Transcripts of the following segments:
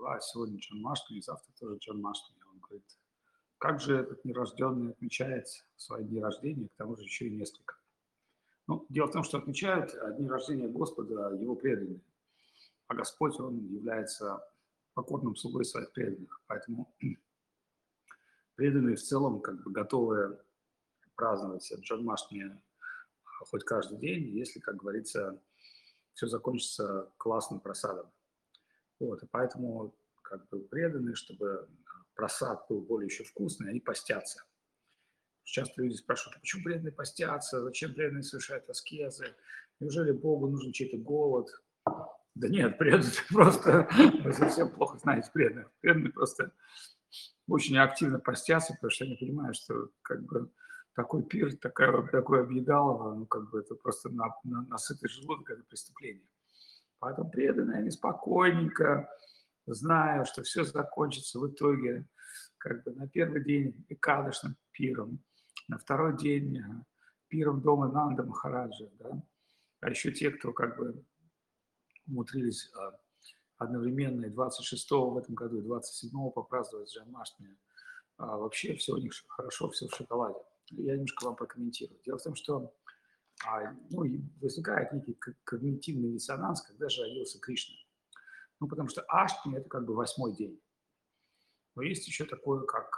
сегодня Джанмаштми, и завтра тоже Джанмаштми. Он говорит, как же этот нерожденный отмечает свои дни рождения, к тому же еще и несколько. Ну, дело в том, что отмечают дни рождения Господа его преданные, а Господь, Он является покорным слугой своих преданных, поэтому преданные в целом как бы готовы праздновать Джанмаштми хоть каждый день, если, как говорится, все закончится классным просадом. Вот, и поэтому как бы преданные, чтобы просад был более еще вкусный, они постятся. Часто люди спрашивают, почему преданные постятся, зачем преданные совершают аскезы, неужели Богу нужен чей-то голод? Да нет, преданные просто, вы совсем плохо знаете преданных. Преданные просто очень активно постятся, потому что они понимают, что как бы такой пир, такое объедалово, ну как бы это просто на сытый желудок, это преступление. Поэтому преданные, они спокойненько, зная, что все закончится в итоге как бы на первый день Экадышным пиром, на второй день пиром дома Нанда Махараджа, да? А еще те, кто как бы умудрились одновременно и 26-го в этом году, и 27-го попраздновать Джанмаштми, вообще все у них хорошо, все в шоколаде. Я немножко вам прокомментирую. Дело в том, что ну, возникает некий когнитивный диссонанс, когда же родился Кришна. Ну, потому что Аштми – это как бы 8-й день. Но есть еще такое, как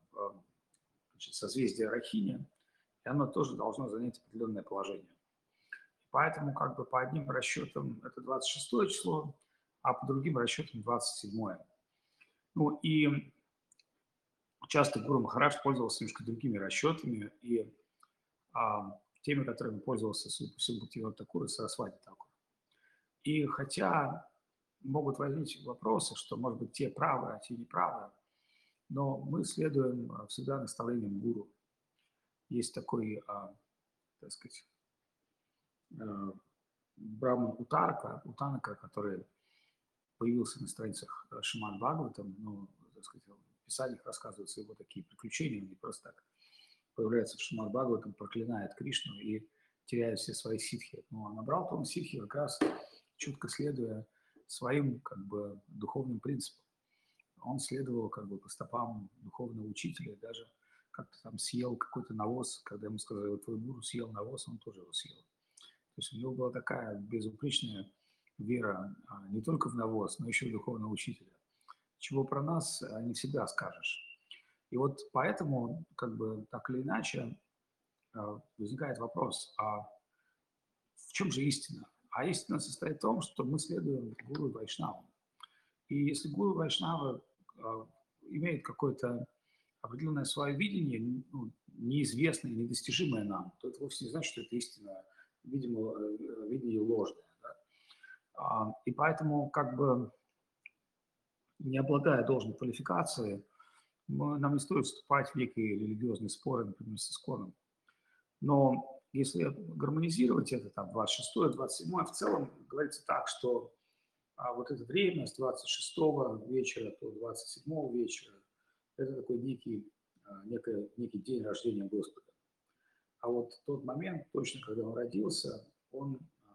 значит, созвездие Рахини, и оно тоже должно занять определенное положение. Поэтому как бы по одним расчетам это 26 число, а по другим расчетам 27. Ну и часто Гуру Махарадж пользовался немножко другими расчетами и теми, которыми пользовался, судя по всему, Бхактивинода Тхакур и Сарасвати Тхакур. И хотя могут возникнуть вопросы, что, может быть, те правы, а те неправы, но мы следуем всегда наставлениям гуру. Есть такой, так сказать, Брахман Утанака, который появился на страницах Шримад Бхагаватам, ну, так сказать, в писаниях рассказываются его такие приключения, он не просто так появляется в Шримад Бхагаватам, проклинает Кришну и теряет все свои ситхи. Ну, а набрал-то он ситхи как раз чутко следуя своим как бы духовным принципам. Он следовал как бы по стопам духовного учителя, даже как-то там съел какой-то навоз, когда ему сказали, вот твой гуру съел навоз, он тоже его съел. То есть у него была такая безупречная вера не только в навоз, но еще и в духовного учителя, чего про нас не всегда скажешь. И вот поэтому, как бы так или иначе, возникает вопрос, а в чем же истина? А истина состоит в том, что мы следуем гуру и вайшнавам. И если гуру вайшнава имеет какое-то определенное свое видение, ну, неизвестное, недостижимое нам, то это вовсе не значит, что это истина, видимо, видение ложное. Да? И поэтому, как бы, не обладая должной квалификацией, нам не стоит вступать в некие религиозные споры, например, с Исконом. Но если гармонизировать это, там, 26-е, 27-е, в целом говорится так, что вот это время с 26 вечера до 27 вечера, это такой некий день рождения Господа. А вот тот момент, точно когда он родился, он,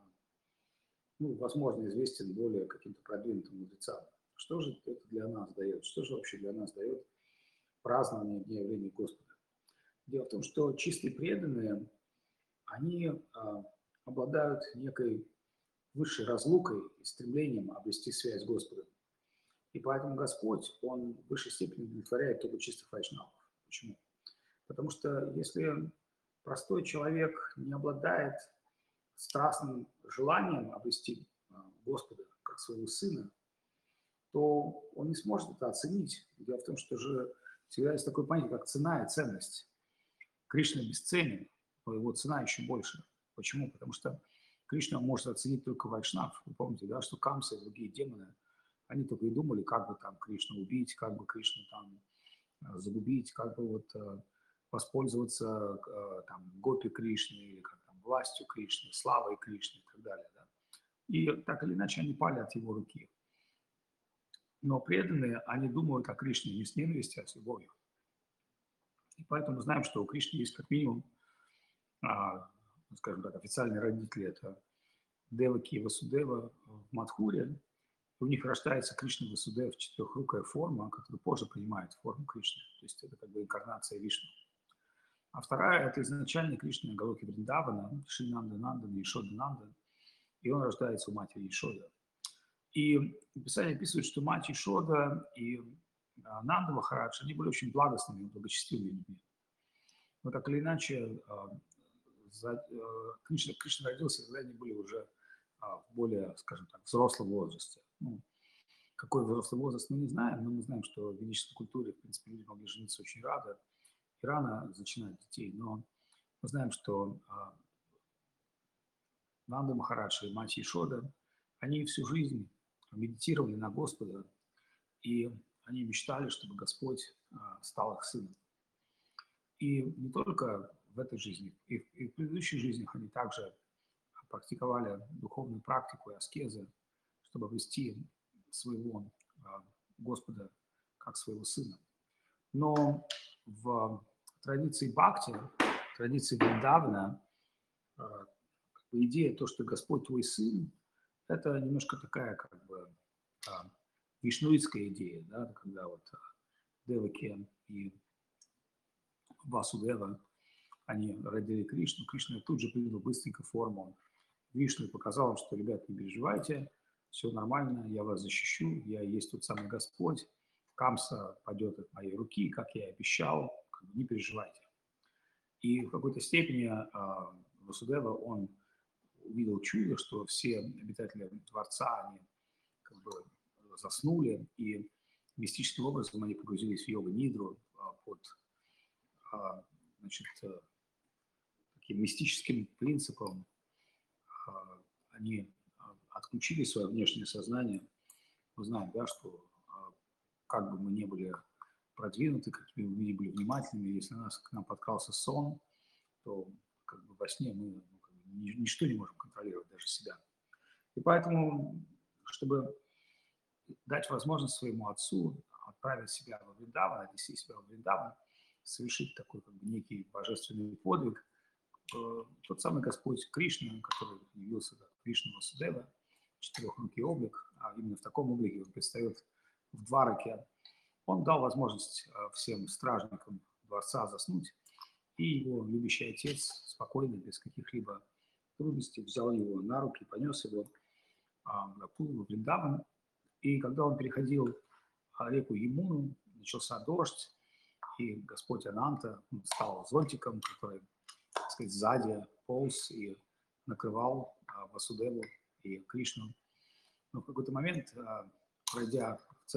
ну, возможно, известен более каким-то продвинутым мудрецам. Что же это для нас дает? Что же вообще для нас дает празднование Дня явления Господа? Дело в том, что чистые преданные, они обладают некой высшей разлукой и стремлением обрести связь с Господом. И поэтому Господь, Он в высшей степени удовлетворяет только чистых вайшнавов. Почему? Потому что если простой человек не обладает страстным желанием обрести Господа как своего сына, то он не сможет это оценить. Дело в том, что же всегда есть такое понятие, как цена и ценность. Кришна бесценен, но его цена еще больше. Почему? Потому что Кришна может оценить только вайшнав. Вы помните, да, что Камса и другие демоны, они только и думали, как бы там Кришну убить, как бы Кришну там загубить, как бы вот воспользоваться там гопи Кришны или как там властью Кришны, славой Кришны и так далее. Да? И так или иначе они пали от его руки. Но преданные, они думают о Кришне не с ненавистью, а с любовью. И поэтому мы знаем, что у Кришны есть как минимум, скажем так, официальные родители – это Деваки и Васудева в Мадхуре, у них рождается Кришна Васудев, четырехрукая форма, которая позже принимает форму Кришны. То есть это как бы инкарнация Вишну. А вторая – это изначальный Кришна Галоки Вриндавана, Шинанда Нандана, Ишода Нандана. И он рождается у матери Ишода. И Писание описывает, что мать Ишода и Нанда Махарадж, они были очень благостными, благочестивыми людьми. Но так или иначе, Кришна родился, когда они были уже в более, скажем так, взрослом возрасте. Ну, какой взрослый возраст, мы не знаем, но мы знаем, что в ведической культуре, в принципе, люди могли жениться очень рано зачинать детей. Но мы знаем, что Нанда Махарадж и мать Ишода, они всю жизнь медитировали на Господа, и они мечтали, чтобы Господь стал их сыном. И не только в этой жизни, и в предыдущих жизнях они также практиковали духовную практику и аскезы, чтобы обрести своего Господа как своего сына. Но в традиции Бхакти, традиции Вриндавана, идея то, что Господь твой сын, это немножко такая как бы вишнуитская идея, да, когда вот Деваки и Васудева, они родили Кришну. Кришна тут же принял быстренько форму Вишну и показал им, что, ребят, не переживайте, все нормально, я вас защищу, я и есть тот самый Господь, Камса пойдет от моей руки, как я и обещал, не переживайте. И в какой-то степени Васудева, он увидел чудо, что все обитатели дворца, они как бы заснули, и мистическим образом они погрузились в йога-нидру под значит, таким мистическим принципом. Они отключили свое внешнее сознание. Мы знаем, да, что как бы мы не были продвинуты, какими бы мы ни были внимательными, если к нам подкрался сон, то как бы во сне мы ничто не можем контролировать, даже себя. И поэтому, чтобы дать возможность своему отцу отправить себя во Вриндаван, отнести себя во Вриндаван, совершить такой как бы некий божественный подвиг, тот самый Господь Кришна, который явился как Кришна Васудева, четырехрукий облик, а именно в таком облике он предстает в Двараке, он дал возможность всем стражникам дворца заснуть, и его любящий отец спокойно, без каких-либо трудностей, взял его на руки, понес его в Гакулу, в Вриндаван. И когда он переходил реку Ямуну, начался дождь, и Господь Ананта стал зонтиком, который, так сказать, сзади полз и накрывал Васудеву и Кришну. Но в какой-то момент, пройдя в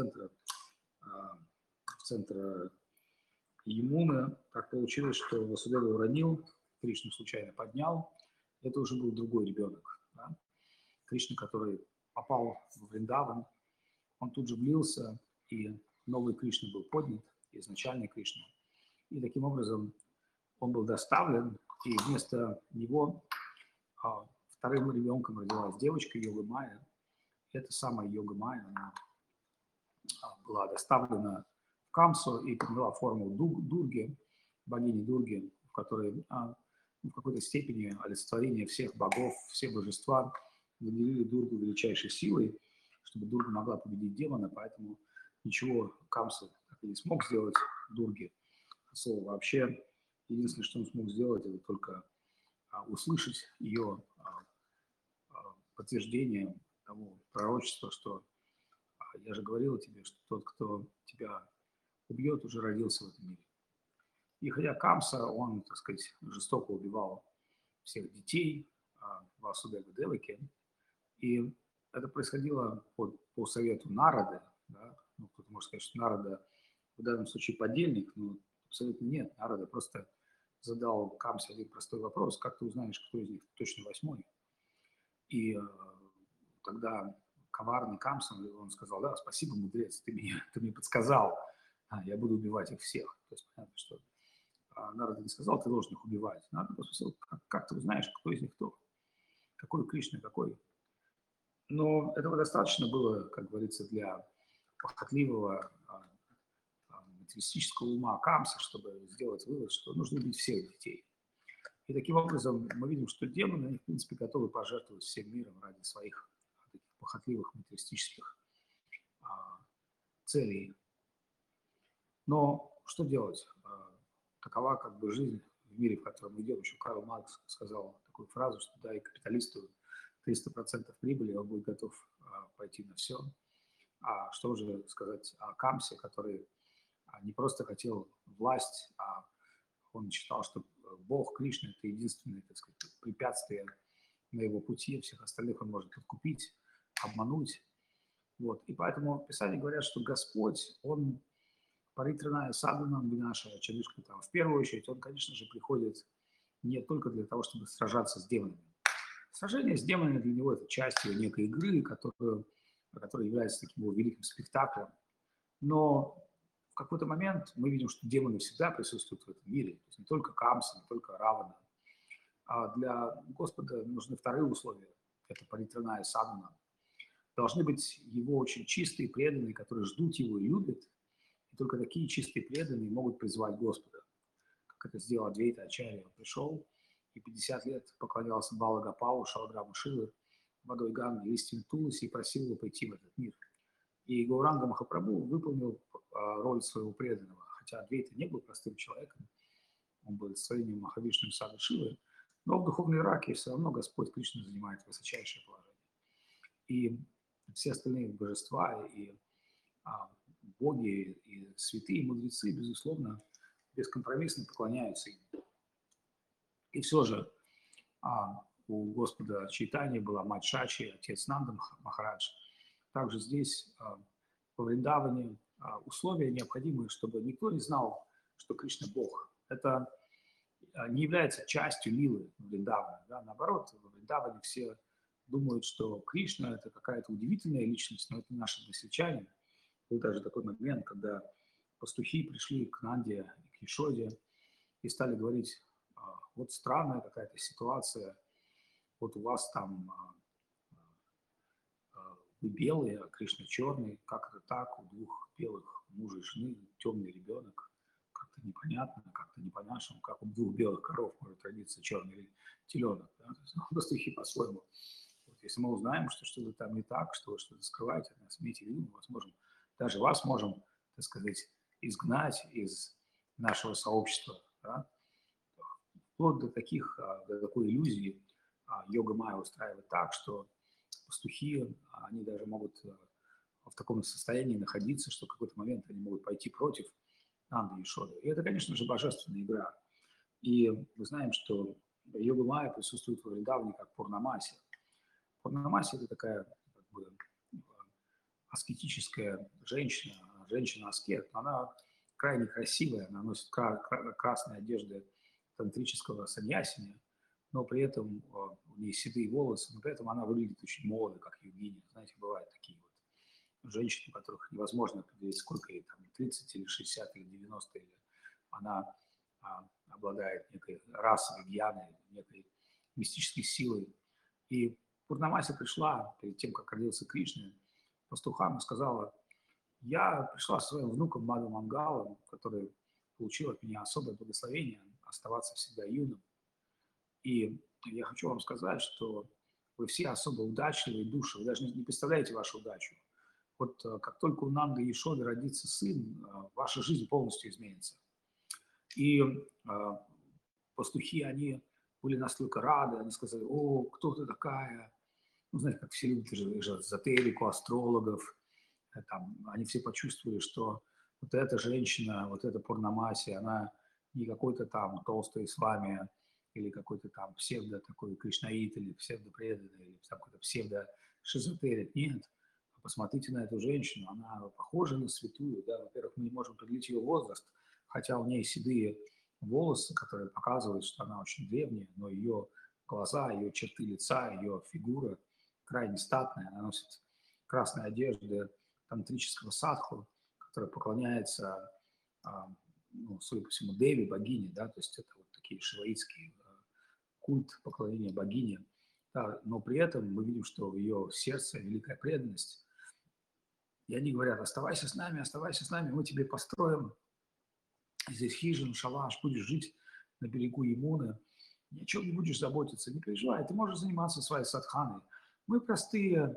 центр Ямуны, так получилось, что Васудева уронил, Кришну случайно поднял. Это уже был другой ребенок. Да? Кришна, который попал в Вриндаван, он тут же влился, и новый Кришна был поднят, изначальный Кришна. И таким образом он был доставлен, и вместо него вторым ребенком родилась девочка Йога Майя. Эта самая Йога Майя, она была доставлена в Камсу и приняла форму Дурги, богини Дурги, в которой в какой-то степени олицетворение всех богов, все божества наделили Дургу величайшей силой, чтобы Дурга могла победить демона, поэтому ничего Камса так и не смог сделать Дурге. Слово вообще, единственное, что он смог сделать, это только услышать ее подтверждение того пророчества, что я же говорил тебе, что тот, кто тебя убьет, уже родился в этом мире. И хотя Камса, он, так сказать, жестоко убивал всех детей Васудевы Деваки, и это происходило по совету Нарады, да? Ну, кто-то может сказать, что Нарада в данном случае подельник, но абсолютно нет. Нарада просто задал Камсе один простой вопрос: как ты узнаешь, кто из них точно восьмой? И тогда коварный Камса, он сказал: да, спасибо, мудрец, ты мне подсказал, я буду убивать их всех. То есть понятно, что Нарада не сказал, ты должен их убивать. Нарада спросил, как ты узнаешь, кто из них кто? Какой Кришна, какой? Но этого достаточно было, как говорится, для похотливого материалистического ума Камса, чтобы сделать вывод, что нужно убить всех детей. И таким образом мы видим, что демоны, они, в принципе, готовы пожертвовать всем миром ради своих таких похотливых материалистических целей. Но что делать? Такова как бы жизнь в мире, в котором мы идем. Еще Карл Маркс сказал такую фразу, что дай капиталисту 300% прибыли, он будет готов пойти на все. А что же сказать о Камсе, который не просто хотел власть, а он считал, что Бог, Кришна – это единственное, так сказать, препятствие на его пути, всех остальных он может подкупить, обмануть. Вот. И поэтому Писания говорят, что Господь, Он паритраная саданам винаша чадушка там. В первую очередь, Он, конечно же, приходит не только для того, чтобы сражаться с демонами. Сражение с демонами для него – это часть его некой игры, которая является таким его великим спектаклем. Но в какой-то момент мы видим, что демоны всегда присутствуют в этом мире. То есть не только Камса, не только Равана. А для Господа нужны вторые условия. Это паритраная садана. Должны быть его очень чистые, преданные, которые ждут его и любят. И только такие чистые, преданные могут призвать Господа. Как это сделал Адвейта Ачарья. Он пришел и 50 лет поклонялся Бала Гопалу, Шаладраму Шивы, водой Ганги, листьями Туласи и просил его пойти в этот мир. И Гауранга Махапрабху выполнил роль своего преданного. Хотя Адвейта не был простым человеком, он был своим Махавишным Сады Шивы, но в духовной раке все равно Господь Кришна занимает высочайшее положение. И все остальные божества и боги, и святые, и мудрецы, безусловно, бескомпромиссно поклоняются им. И все же у Господа Чайтаньи была мать Шачи, отец Нанда Махарадж. Также здесь, во Вриндаване, условия необходимые, чтобы никто не знал, что Кришна Бог. Это не является частью лилы Вриндавана. Да? Наоборот, в Вриндаване все думают, что Кришна – это какая-то удивительная личность, но это наши односельчане. Был даже такой момент, когда пастухи пришли к Нанде и к Ешоде и стали говорить, вот странная какая-то ситуация, вот у вас там вы белые, а Кришна черный, как это так, у двух белых мужа и жены темный ребенок, как-то непонятно, как-то не по-нашему, как у двух белых коров может родиться черный теленок. Да? Пастухи по-своему. Вот, если мы узнаем, что что-то там не так, что вы что-то скрываете от нас, имейте в виду, даже вас можем, так сказать, изгнать из нашего сообщества. Да? Вплоть до такой иллюзии йога майя устраивает так, что пастухи, они даже могут в таком состоянии находиться, что в какой-то момент они могут пойти против Нанды и Ешоды. И это, конечно же, божественная игра. И мы знаем, что йога майя присутствует во Вриндаване как Пурнамаси. Пурнамаси – это такая как бы аскетическая женщина-аскет. Она крайне красивая, она носит красные одежды тантрического саньясиня, но при этом у нее седые волосы, но при этом она выглядит очень молодо, как йогиня. Знаете, бывают такие вот женщины, у которых невозможно определить, сколько ей там, 30 или 60 или 90, или она обладает некой расовой гьяной, некой мистической силой. И Пурнамаси пришла перед тем, как родился Кришна, пастухам и сказала: я пришла со своим внуком Мадху Мангалом, который получил от меня особое благословение оставаться всегда юным. И я хочу вам сказать, что вы все особо удачливые души, вы даже не представляете вашу удачу. Вот как только у Нанды и Ешоды родится сын, ваша жизнь полностью изменится. И пастухи, они были настолько рады, они сказали: о, кто ты такая? Ну, знаете, как все любят эзотерику, астрологов. Там, они все почувствовали, что вот эта женщина, вот эта Пурнамаси, она не какой-то там толстый с вами, или какой-то там псевдо такой кришнаит, или псевдопреданный, или какой-то псевдо-шизотерик. Нет. Посмотрите на эту женщину, она похожа на святую. Да? Во-первых, мы не можем определить ее возраст, хотя у нее седые волосы, которые показывают, что она очень древняя, но ее глаза, ее черты лица, ее фигура крайне статная. Она носит красные одежды тантрического садху, которая поклоняется, ну, судя по всему, Деви, богине, да, то есть это вот такие шиваитские культ поклонения богине. Да, но при этом мы видим, что в ее сердце великая преданность. И они говорят: оставайся с нами, мы тебе построим здесь хижину, шалаш, будешь жить на берегу Ямуны, ни о чем не будешь заботиться, не переживай, ты можешь заниматься своей садханой. Мы простые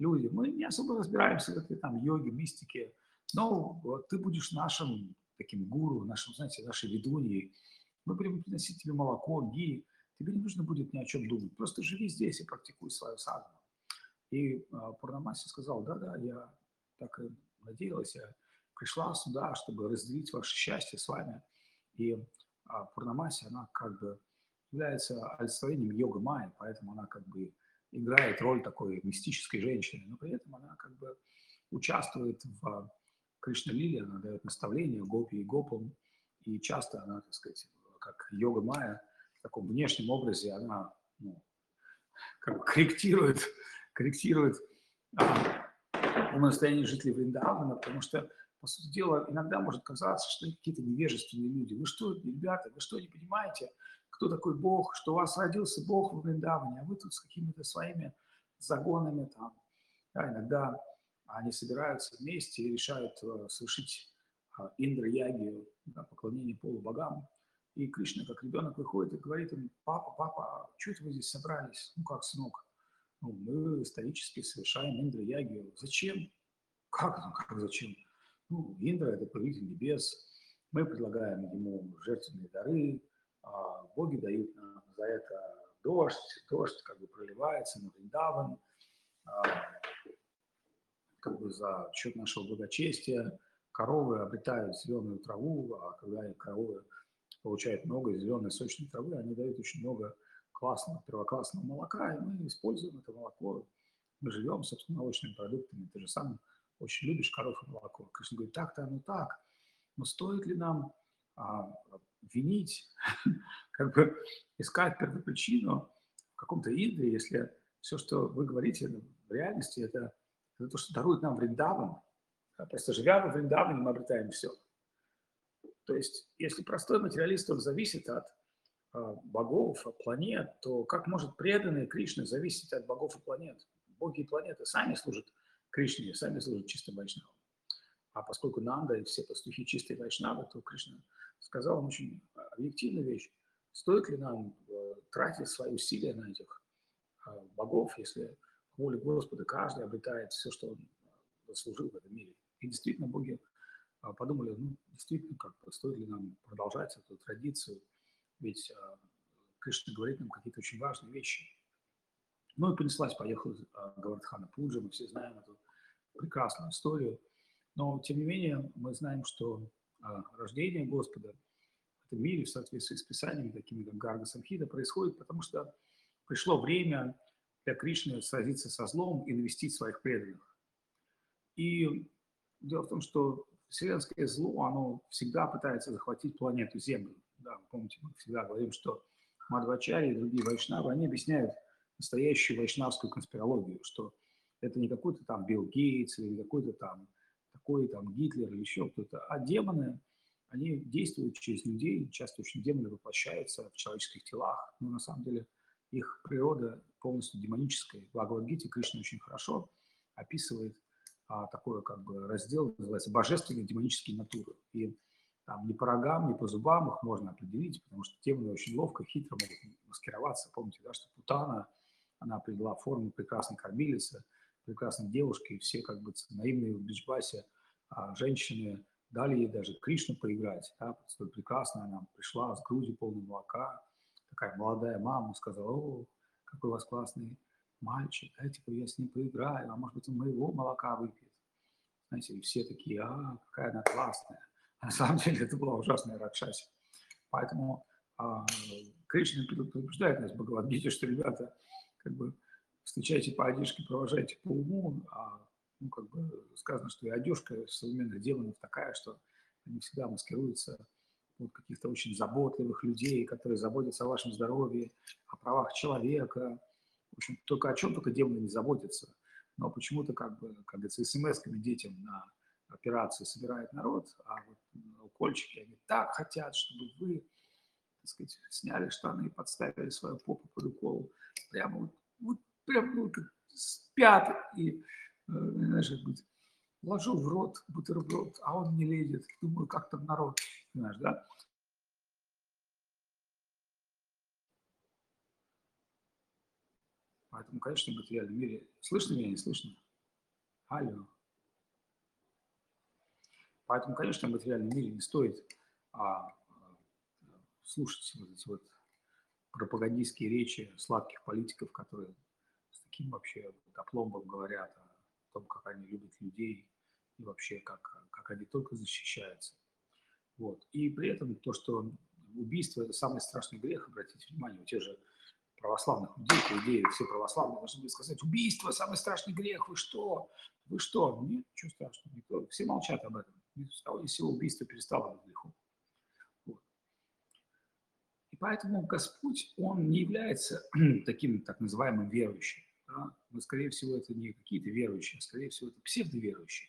люди. Мы не особо разбираемся в этой там йоге, мистике, но вот ты будешь нашим таким гуру, нашим, знаете, нашей ведуньей. Мы будем приносить тебе молоко, ги. Тебе не нужно будет ни о чем думать. Просто живи здесь и практикуй свою садхану. И Пурнамаси сказал, да-да, я так и надеялась, я пришла сюда, чтобы разделить ваше счастье с вами. И Пурнамаси, она как бы является олицетворением йога-майи, поэтому она как бы играет роль такой мистической женщины, но при этом она как бы участвует в Кришна-лиле, она дает наставления гопи и гопам, и часто она, так сказать, как йога-майя в таком внешнем образе, она ну, как бы корректирует умонастроение жителей Вриндавана, потому что, по сути дела, иногда может казаться, что они какие-то невежественные люди. Вы что, ребята, вы что, не понимаете, кто такой Бог, что у вас родился Бог в Вриндаване, а вы тут с какими-то своими загонами там. Да, иногда они собираются вместе и решают совершить индра-ягию, да, поклонение полубогам. И Кришна, как ребенок, выходит и говорит им: папа, папа, что это вы здесь собрались? Ну как, сынок? Ну, мы исторически совершаем индра-ягию. Зачем? Как? Ну, как зачем? Ну, Индра – это повелитель небес. Мы предлагаем ему жертвенные дары. Боги дают нам за это дождь. Дождь как бы проливается на Вриндаван. Как бы за счет нашего благочестия. Коровы обретают зеленую траву, а когда коровы получают много зеленой сочной травы, они дают очень много классного, первоклассного молока, и мы используем это молоко. Мы живем, собственно, молочными продуктами. Ты же сам очень любишь коров и молоко. Кришна говорит, так-то оно так. Но стоит ли нам винить, как бы искать первопричину в каком-то Индре, если все, что вы говорите в реальности, это то, что дарует нам Вриндаван. Просто живя во Вриндаване, мы обретаем все. То есть, если простой материалист, он зависит от богов, от планет, то как может преданный Кришне зависеть от богов и планет? Боги и планеты сами служат Кришне, сами служат чистым вайшнавам. А поскольку Нанда и все пастухи чистые вайшнавы, то Кришна сказал им очень объективную вещь. Стоит ли нам тратить свои усилия на этих богов, если по воле Господа каждый обретает все, что он заслужил в этом мире? И действительно, боги подумали, ну, действительно, как стоит ли нам продолжать эту традицию, ведь Кришна говорит нам какие-то очень важные вещи. Ну и понеслась, поехала Гавардхана Пуджа, мы все знаем эту прекрасную историю. Но, тем не менее, мы знаем, что рождение Господа в этом мире в соответствии с писаниями, такими как Гарга Самхита, происходит, потому что пришло время для Кришны сразиться со злом и навестить своих преданных. И дело в том, что вселенское зло, оно всегда пытается захватить планету Землю. Да, вы помните, мы всегда говорим, что Мадхвачарьи и другие вайшнавы, они объясняют настоящую вайшнавскую конспирологию, что это не какой-то там Билл Гейтс или какой-то там такой там Гитлер или еще кто-то, а демоны, они действуют через людей, часто очень демоны воплощаются в человеческих телах, но на самом деле их природа полностью демоническая. В Бхагавад-гите Кришна очень хорошо описывает такой как бы раздел, называется «Божественные демонические натуры». И там ни по рогам, ни по зубам их можно определить, потому что демоны очень ловко, хитро могут маскироваться. Помните, да, что Путана, она придала форму прекрасной кормилицы, прекрасной девушки, и все как бы наивные в Бичбасе женщины дали ей даже Кришну поиграть. Да, столь прекрасно она пришла с грудью полной молока, такая молодая мама сказала: о, какой у вас классный мальчик, дайте-ка я с ним поиграю, а может быть он моего молока выпьет. Знаете, и все такие: какая она классная. А на самом деле это была ужасная Ракшаси. Поэтому Кришна предупреждает нас в Бхагавад-гите, что, ребята, как бы встречайте по одежке, провожайте по уму, ну, как бы сказано, что и одежка современных демонов такая, что они всегда маскируются от каких-то очень заботливых людей, которые заботятся о вашем здоровье, о правах человека. В общем, только о чем только демоны не заботятся. Но почему-то, как бы, как говорится, смс-ками детям на операции собирает народ, а вот укольчики, они так хотят, чтобы вы, так сказать, сняли штаны и подставили свою попу под укол. Прямо вот прям, ну, как спят и, знаешь, как бы, ложу в рот бутерброд, а он не лезет. Думаю, как там народ, знаешь, да? Поэтому, конечно, в материальном мире... Слышно меня, не слышно? Алло. Поэтому, конечно, в материальном мире не стоит слушать вот эти вот пропагандистские речи сладких политиков, которые с таким вообще опломбом говорят о том, как они любят людей и вообще как они только защищаются. Вот. И при этом то, что убийство – это самый страшный грех, обратите внимание, у тех же православных людей, по идее, все православные должны были сказать: убийство – самый страшный грех, вы что? Вы что? Нет, ничего страшного, никто, все молчат об этом. С того ни с сего убийство перестало быть грехом. Вот. И поэтому Господь, Он не является таким так называемым верующим. Да? Но, скорее всего, это не какие-то верующие, а, скорее всего, это псевдоверующие.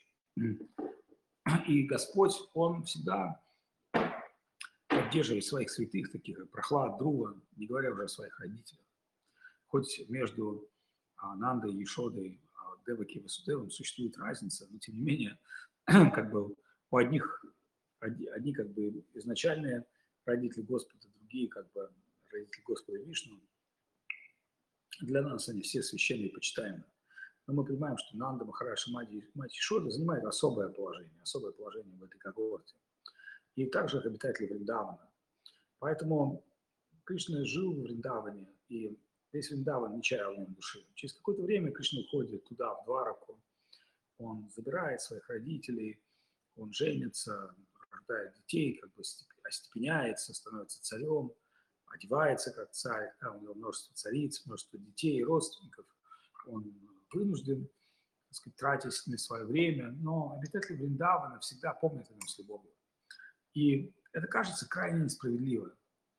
И Господь, Он всегда поддерживает своих святых, таких как Прохлад, Друва, не говоря уже о своих родителях. Хоть между Нандой, Ешодой, Деваки и Васудевом существует разница, но тем не менее, как бы у одних, одни как бы изначальные родители Господа, другие как бы родители Господа Вишну. Для нас они все священные и почитаемые. Но мы понимаем, что Нанда, Махараш и мать Ешода занимают особое положение в этой когорте. И также обитатели Вриндавана. Поэтому Кришна жил в Вриндаване, и весь Вриндаван не чаял в нем души. Через какое-то время Кришна уходит туда, в Двараку. Он забирает своих родителей, он женится, рождает детей, как бы остепеняется, становится царем, одевается как царь, у него множество цариц, множество детей и родственников. Он вынужден, так сказать, тратить на свое время, но обитатели Вриндавана всегда помнят о нем с любовью. И это кажется крайне несправедливо.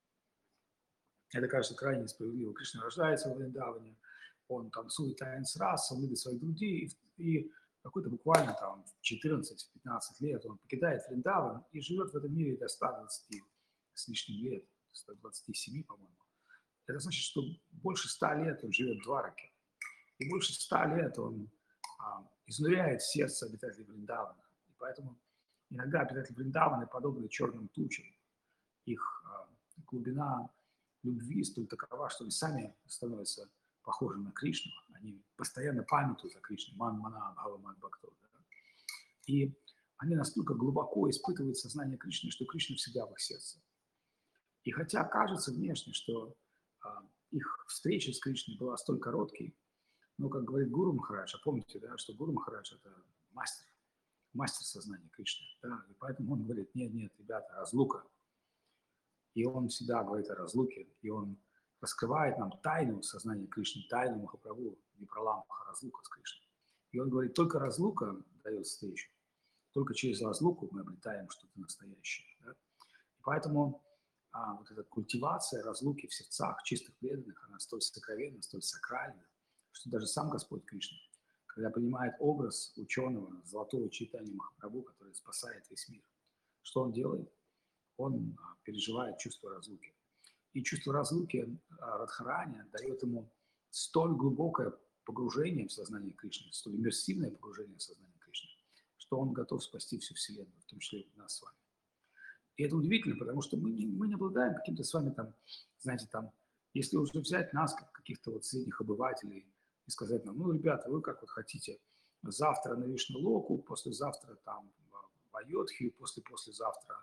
Кришна рождается в Вриндаване, он танцует танец раса, он любит своих друзей, и какой-то буквально там в 14-15 лет он покидает Вриндаван и живет в этом мире до 120 с лишним лет, 127, по-моему. Это значит, что больше 100 лет он живет в Двараке. И больше 100 лет он изнуряет сердце обитателей Вриндавана. И поэтому иногда обитатели Вриндавана подобны черным тучам. Их глубина любви столь такова, что они сами становятся похожи на Кришну. Они постоянно памятуют о Кришне. Ман мана бхава бхакто. И они настолько глубоко испытывают сознание Кришны, что Кришна всегда в их сердце. И хотя кажется внешне, что их встреча с Кришной была столь короткой, но, как говорит Гуру Махарадж, помните, да, что Гуру Махарадж – это мастер сознания Кришны. Да? И поэтому он говорит: нет, ребята, разлука. И он всегда говорит о разлуке, и он раскрывает нам тайну сознания Кришны, тайну Махапрабху, Випраламаха, разлука с Кришной. И он говорит: только разлука дает встречу, только через разлуку мы обретаем что-то настоящее. Да? И поэтому вот эта культивация разлуки в сердцах чистых преданных, она столь сокровенна, столь сакральна, что даже сам Господь Кришна, когда принимает образ ученого, золотого Чайтаньи Махапрабху, который спасает весь мир, что он делает? Он переживает чувство разлуки. И чувство разлуки Радхарани дает ему столь глубокое погружение в сознание Кришны, столь иммерсивное погружение в сознание Кришны, что он готов спасти всю Вселенную, в том числе и нас с вами. И это удивительно, потому что мы не обладаем каким-то с вами там, знаете, там, если уже взять нас, как каких-то вот средних обывателей, и сказать нам: ну, ребята, вы как вот хотите, завтра на Вишну-Локу, послезавтра там в Айодхию, послезавтра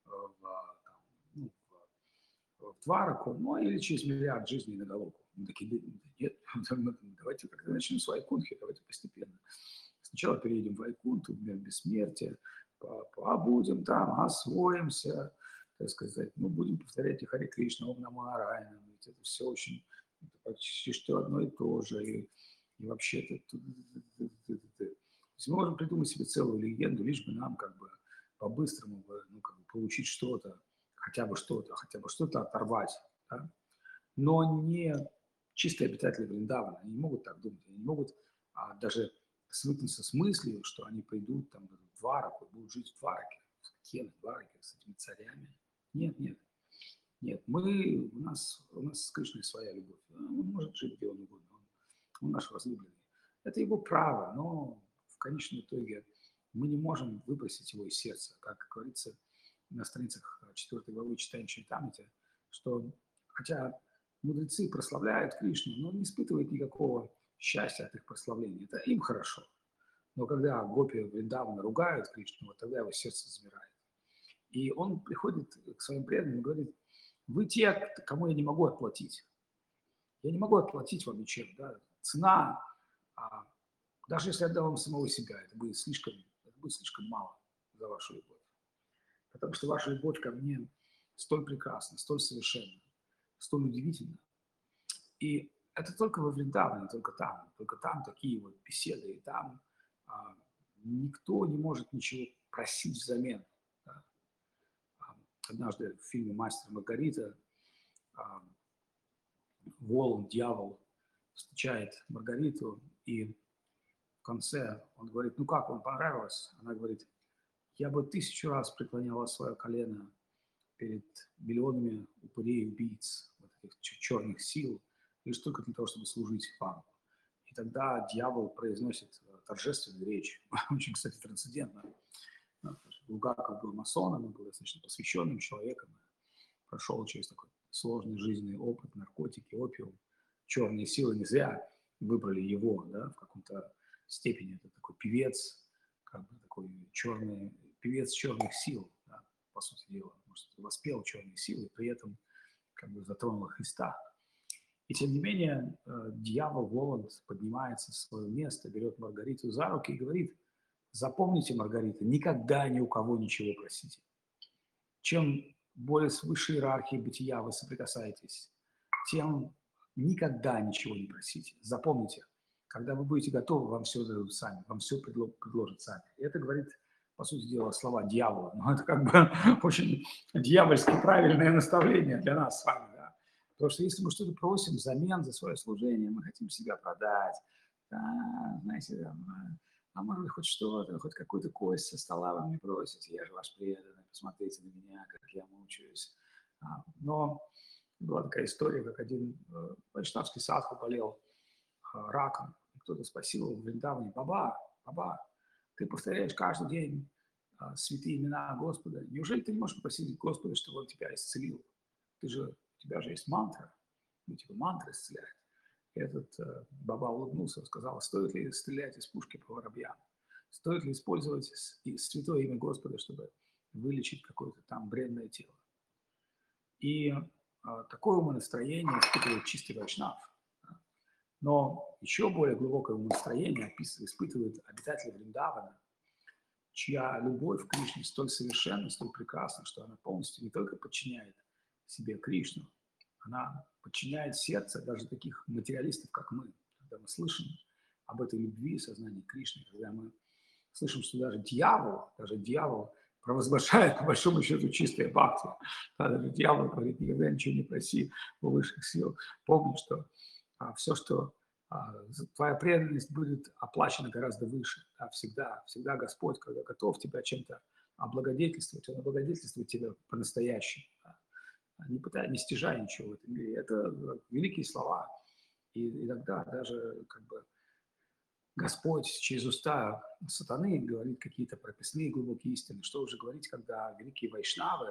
в Двараку, ну или через миллиард жизней на Галоку. Мы такие: нет, давайте как-то начнем с Вайкунтхи, давайте постепенно. Сначала перейдем в Вайкунтху, в мир бессмертия, побудем там, освоимся, так сказать, ну, будем повторять и Харе Кришна, Ом Намо Нараяна, ведь это все очень, это почти что одно и то же, и вообще это... Мы можем придумать себе целую легенду, лишь бы нам как бы по-быстрому ну, как бы получить что-то, хотя бы что-то оторвать, да? Но не чистые обитатели Вриндавана, они не могут так думать, они не могут даже свыкнуться с мыслью, что они пойдут там в Двараку и будут жить в Двараке. С какими Двараке, с этими царями? Нет, у нас с Кришной своя любовь. Он может жить где он угодно, он наш возлюбленный. Это его право, но в конечном итоге мы не можем выбросить его из сердца. Как говорится на страницах 4 главы читания Чайтамрити, что хотя мудрецы прославляют Кришну, но он не испытывает никакого счастья от их прославления. Это им хорошо. Но когда гопи Вриндавана ругают Кришну, вот тогда его сердце замирает. И он приходит к своим преданным и говорит: вы те, кому я не могу отплатить. Я не могу отплатить вам ничем. Да? Цена, даже если я отдам вам самого себя, это будет слишком мало за вашу любовь. Потому что ваша любовь ко мне столь прекрасна, столь совершенна, столь удивительна. И это только во Вриндаване, только там такие вот беседы, и там никто не может ничего просить взамен. Да. Однажды в фильме «Мастер и Маргарита» Волан, дьявол, встречает Маргариту, и в конце он говорит: ну как, вам понравилось? Она говорит: я бы 1000 раз преклоняла свое колено перед миллионами упырей и убийц, вот этих черных сил, лишь только для того, чтобы служить вам. И тогда дьявол произносит торжественную речь, очень, кстати, трансцендентно. Булгаков был масоном, он был достаточно посвященным человеком, прошел через такой сложный жизненный опыт, наркотики, опиум, черные силы. Не зря выбрали его, да, в каком-то степени. Это такой певец, как бы такой певец черных сил, да, по сути дела. Может, воспел черные силы, при этом как бы затронул Христа. И тем не менее, дьявол Воланд поднимается с своего места, берет Маргариту за руки и говорит: запомните, Маргарита, никогда ни у кого ничего просите. Чем более с высшей иерархией бытия вы соприкасаетесь, тем никогда ничего не просите. Запомните, когда вы будете готовы, вам все дадут сами, вам все предложат сами. И это говорит, по сути дела, слова дьявола. Но это как бы очень дьявольски правильное наставление для нас с вами. Да? Потому что если мы что-то просим взамен за свое служение, мы хотим себя продать. Да, знаете, а может быть, хоть что-то, хоть какую-то кость со стола вы мне просите, я же ваш преданный, посмотрите на меня, как я мучаюсь. Но была такая история, как один вайшнавский садху болел раком. Кто-то спросил в Вриндаване: баба, ты повторяешь каждый день святые имена Господа. Неужели ты не можешь попросить Господа, чтобы он тебя исцелил? У тебя же есть мантра. Типа мантра исцеляет. И этот баба улыбнулся и сказал: стоит ли стрелять из пушки по воробьям? Стоит ли использовать святое имя Господа, чтобы вылечить какое-то там бренное тело? И такое умонастроение испытывает чистый вайшнав. Но еще более глубокое умонастроение испытывает обитатели Вриндавана, чья любовь к Кришне столь совершенна, столь прекрасна, что она полностью не только подчиняет себе Кришну, она подчиняет сердце даже таких материалистов, как мы. Когда мы слышим об этой любви, сознании Кришны, когда мы слышим, что даже дьявол провозглашает, по большому счету, чистое бхакти. Даже дьявол говорит: никогда ничего не проси у высших сил. Помни, что все, что твоя преданность будет оплачена гораздо выше. Да, всегда Господь, когда готов тебя чем-то облагодетельствовать, Он облагодетельствует тебя по-настоящему. Да. Не стяжай ничего в этом мире. Это великие слова. И иногда даже как бы Господь через уста сатаны говорит какие-то прописные глубокие истины. Что уже говорить, когда великие вайшнавы,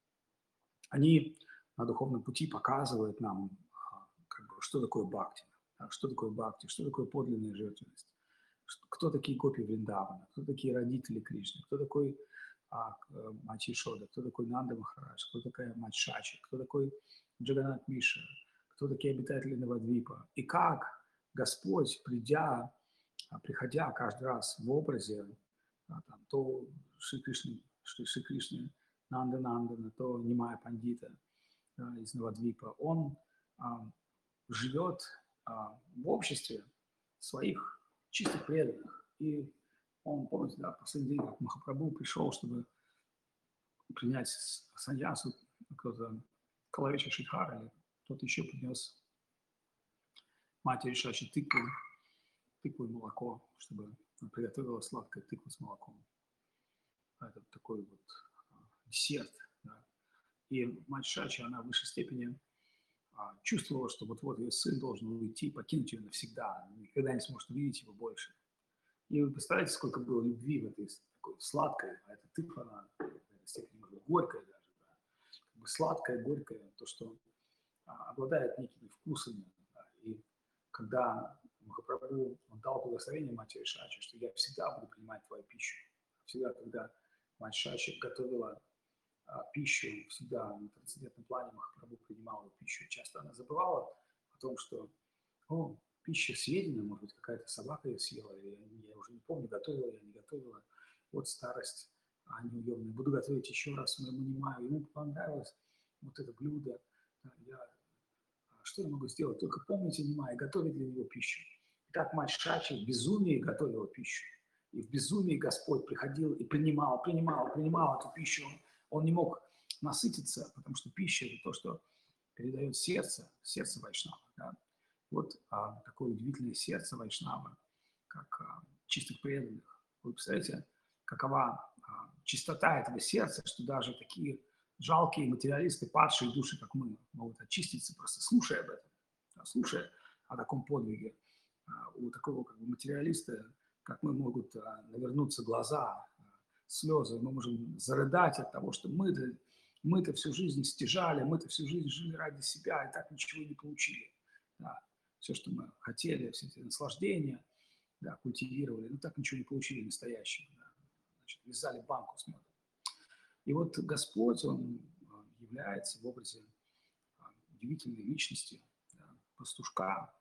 они на духовном пути показывают нам, как бы, что такое бхакти, что такое подлинная жертвенность, кто такие гопи Вриндавана, кто такие родители Кришны, кто такой мать Ишода, кто такой Нанда Махарадж, кто такая мать Шачи, кто такой Джаганат Миша, кто такие обитатели Навадвипа. И как Господь, приходя каждый раз в образе то Шри Кришны Нандана, то Нимая Пандита из Навадвипа, он живет в обществе своих чистых преданных. И он, помните, да, последний день, как Махапрабху пришел, чтобы принять саньясу, кто-то Калавича Шидхара, или кто-то еще принес матери Шачи тыкву и молоко, чтобы она приготовила сладкое тыкву с молоком. Это такой вот десерт. Да. И мать Шачи, она в высшей степени чувствовала, что вот-вот ее сын должен уйти, покинуть ее навсегда, никогда не сможет увидеть его больше. И вы представляете, сколько было любви в этой такой сладкой, а эта тыква, она в этой степени, может быть, горькая даже, да. Как бы сладкая, горькая, то, что обладает некими вкусами. Да. И когда Махапрабху, он дал благословение матери Шачи, что я всегда буду принимать твою пищу. Всегда, когда мать Шачи готовила пищу, всегда на трансцендентном плане Махапрабху принимал эту пищу. Часто она забывала о том, что пища съедена, может быть, какая-то собака ее съела, я уже не помню, готовила я, не готовила. Вот старость неуемная. Буду готовить еще раз моему Нимаю. Ему понравилось вот это блюдо. Что я могу сделать? Только помните Нимая, готовить для него пищу. И так мать Шачи в безумии готовила пищу. И в безумии Господь приходил и принимал эту пищу. Он не мог насытиться, потому что пища – это то, что передает сердце Вайшнава. Да? Вот такое удивительное сердце Вайшнава, как чистых преданных. Вы представляете, какова чистота этого сердца, что даже такие жалкие материалисты, падшие души, как мы, могут очиститься, просто слушая об этом, слушая о таком подвиге. У такого как бы материалиста, как мы, могут навернуться глаза, слезы, мы можем зарыдать от того, что мы-то всю жизнь стяжали, мы-то всю жизнь жили ради себя и так ничего не получили. Да. Все, что мы хотели, все эти наслаждения, да, культивировали, но так ничего не получили настоящего. Да. Значит, вязали банку с медом. И вот Господь, Он является в образе удивительной личности, да, пастушка,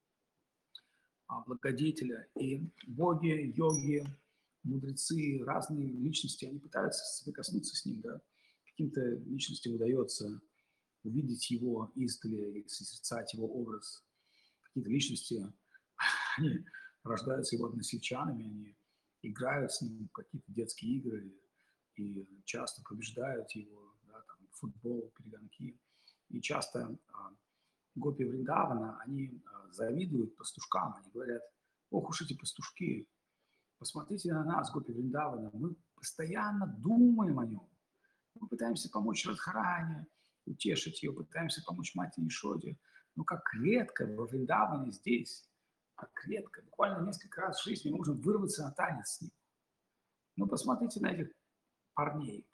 благодетеля. И боги, йоги, мудрецы, разные личности, они пытаются соприкоснуться с ним, да. Каким-то личностям удается увидеть его издали и созерцать его образ. Какие-то личности, они рождаются его односельчанами, они играют с ним в какие-то детские игры и часто побеждают его, да, там, футбол, перегонки. И часто гопи Вриндавана, они завидуют пастушкам, они говорят: ох уж эти пастушки, посмотрите на нас, гопи Вриндавана, мы постоянно думаем о нем, мы пытаемся помочь Радхаране, утешить ее, пытаемся помочь матери Ишоде, но как редко во Вриндаване здесь, как редко, буквально несколько раз в жизни мы можем вырваться на танец с ним. Ну, посмотрите на этих парней,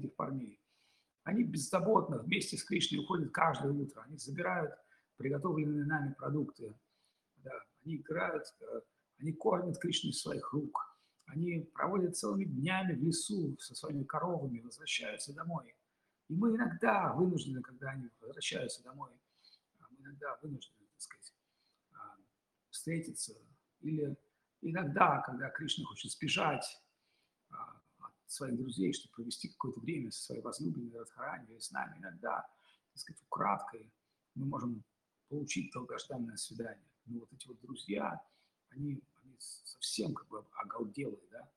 Они беззаботно вместе с Кришной уходят каждое утро, они забирают приготовленные нами продукты, да, они играют, они кормят Кришну из своих рук, они проводят целыми днями в лесу со своими коровами, возвращаются домой. И мы иногда вынуждены, когда они возвращаются домой, мы иногда вынуждены, так сказать, встретиться. Или иногда, когда Кришна хочет сбежать от своих друзей, чтобы провести какое-то время со своей возлюбленной Радхарани или с нами, иногда, так сказать, украдкой мы можем получить долгожданное свидание. Но вот эти вот друзья, они совсем как бы оголделые, да?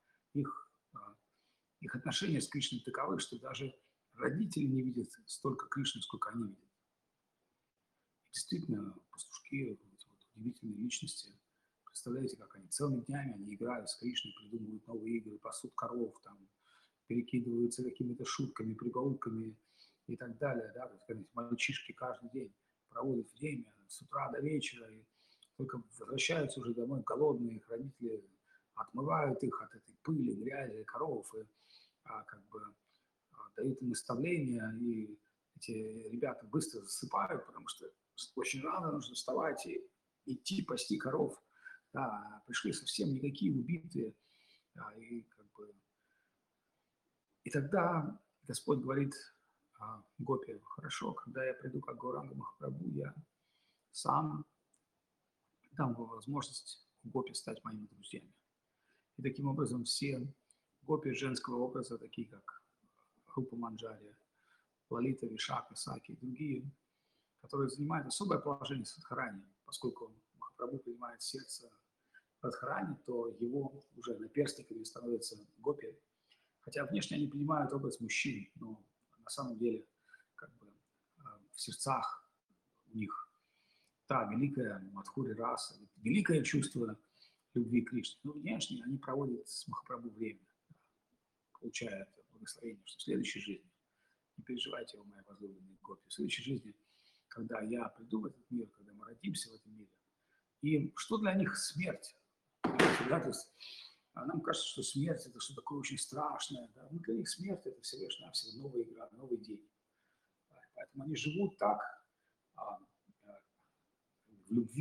Их отношения с Кришной таковы, что даже родители не видят столько Кришны, сколько они видят. И действительно, пастушки, вот удивительные личности, представляете, как они целыми днями они играют с Кришной, придумывают новые игры, пасут коров, там, перекидываются какими-то шутками, прибаутками и так далее. Да? То есть, мальчишки каждый день проводят время с утра до вечера, и только возвращаются уже домой голодные, их родители отмывают их от этой пыли, грязи, коров, и как бы дают им наставления, и эти ребята быстро засыпают, потому что очень рано нужно вставать и идти пасти коров. Да, пришли совсем никакие убитые, да, и как бы... И тогда Господь говорит Гопи: хорошо, когда я приду как Гауранга Махапрабху, я сам дам вам возможность Гопи стать моими друзьями. И таким образом все Гопи женского образа, такие как Рупа Манджари, Лалита, Вишака, Саки и другие, которые занимают особое положение в Радхарани, поскольку Махапрабху принимает сердце Радхарани, то его уже наперстниками становятся Гопи. Хотя внешне они принимают образ мужчин, но на самом деле как бы в сердцах у них та великая Мадхури раса, великое чувство любви к Кришне. Но внешне они проводят с Махапрабху время, получая это благословение, что в следующей жизни, не переживайте, о моя возлюбленная Гопи, в следующей жизни, когда я приду в этот мир, когда мы родимся в этом мире, и что для них смерть? Да, то есть нам кажется, что смерть – это что-то такое очень страшное. Да? Но для них смерть – это всего лишь навсего новая игра, новый день. Поэтому они живут так в любви,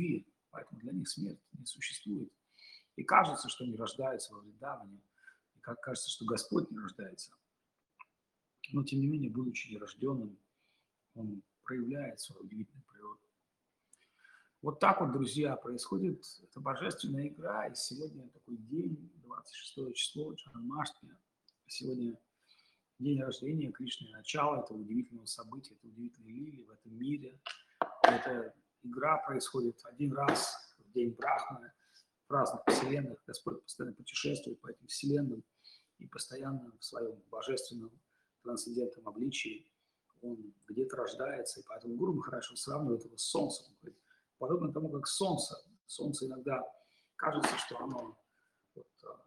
Поэтому для них смерть не существует. И кажется, что они рождаются во вредаване, и как кажется, что Господь не рождается. Но, тем не менее, будучи нерожденным, Он проявляет свою удивительную природу. Вот так вот, друзья, происходит эта божественная игра. И сегодня такой день, 26 число, Джанмаштми. Сегодня день рождения Кришны, начало этого удивительного события, этой удивительной лилии в этом мире. Эта игра происходит один раз в день Брахмы, в разных вселенных. Господь постоянно путешествует по этим вселенным и постоянно в своем божественном трансцендентном обличии он где-то рождается. И поэтому Гуру Махарадж сравнивает его с солнцем. Он говорит, подобно тому, как солнце. Солнце иногда кажется, что оно вот,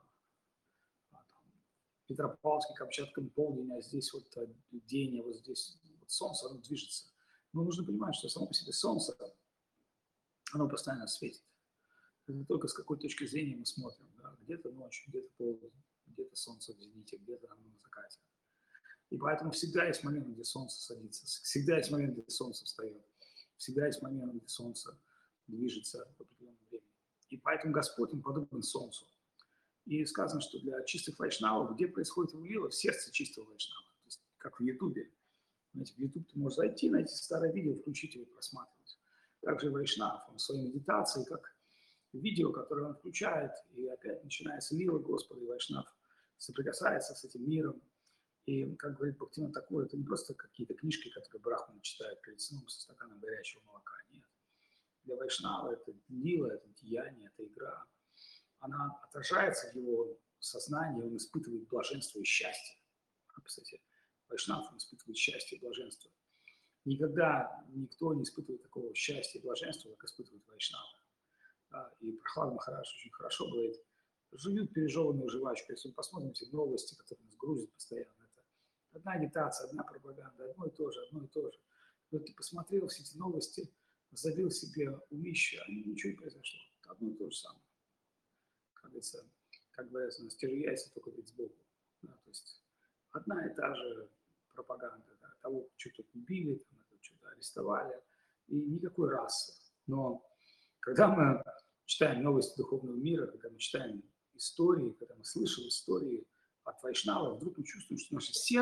Петропавловский, Камчатском полдень, а здесь вот день, а вот здесь вот солнце, оно движется. Но нужно понимать, что само по себе солнце, оно постоянно светит. Это только с какой точки зрения мы смотрим. Да? Где-то ночь, где-то полдень, где-то солнце в зените, где-то оно на закате. И поэтому всегда есть момент, где солнце садится, всегда есть момент, где солнце встает, всегда есть момент, где солнце движется в определенном времени. И поэтому Господь, Он подобен солнцу. И сказано, что для чистых вайшнавов, где происходит его лила, в сердце чистого вайшнава. То есть, как в Ютубе. Знаете, в Ютуб ты можешь зайти, найти старое видео, включить его и просматривать. Также вайшнав, он в своей медитации, как видео, которое он включает, и опять начинается лила Господа, и вайшнав соприкасается с этим миром. И, как говорит Бхактивинода Тхакур, это не просто какие-то книжки, которые брахманы читают перед сном со стаканом горячего молока. Нет. Для вайшнава это лила, это деяние, это игра. Она отражается в его сознании, он испытывает блаженство и счастье. Кстати, вайшнав, он испытывает счастье и блаженство. Никогда никто не испытывает такого счастья и блаженства, как испытывает вайшнав. И Прохлад Махарадж очень хорошо говорит, жуют пережеванную жвачку. Если мы посмотрим эти новости, которые нас грузят постоянно, это одна агитация, одна пропаганда, одно и то же, одно и то же. Вот ты посмотрел все эти новости, забил себе умище, и ничего не произошло. Одно и то же самое. Как говорится, как говорят, у нас те же яйца, только ведь сбоку. Да, то есть одна и та же пропаганда. Да, того что-то убили, там, что-то арестовали, и никакой расы. Но когда мы читаем новости духовного мира, когда мы читаем истории, когда мы слышим истории от вайшнава, вдруг мы чувствуем, что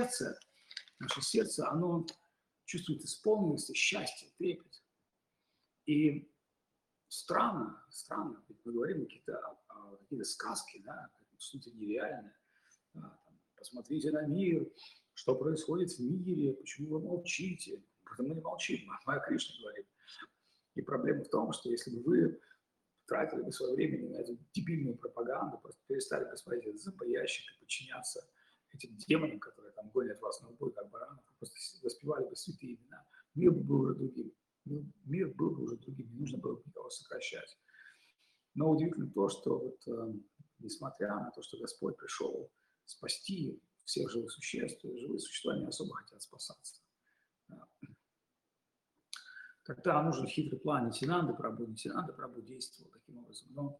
наше сердце, оно чувствует исполненность, счастье, трепет. И странно, ведь мы говорим какие-то сказки, да, что-то нереальное. Да, там, посмотрите на мир, что происходит в мире, почему вы молчите. Потому мы не молчим, Майя Кришна говорит. И проблема в том, что если бы вы тратили бы свое время на эту дебильную пропаганду, просто перестали бы смотреть этот зомбоящик и подчиняться этим демонам, которые там гонят вас на убой, как баранов, просто воспевали бы святые имена, мир бы был уже другим. Мир был бы уже другим, не нужно было бы никого сокращать. Но удивительно то, что вот, несмотря на то, что Господь пришел спасти всех живых существ, живые существа не особо хотят спасаться. Тогда нужен хитрый план Нитьянанды Прабху. Нитьянанда Прабху действовал таким образом. Но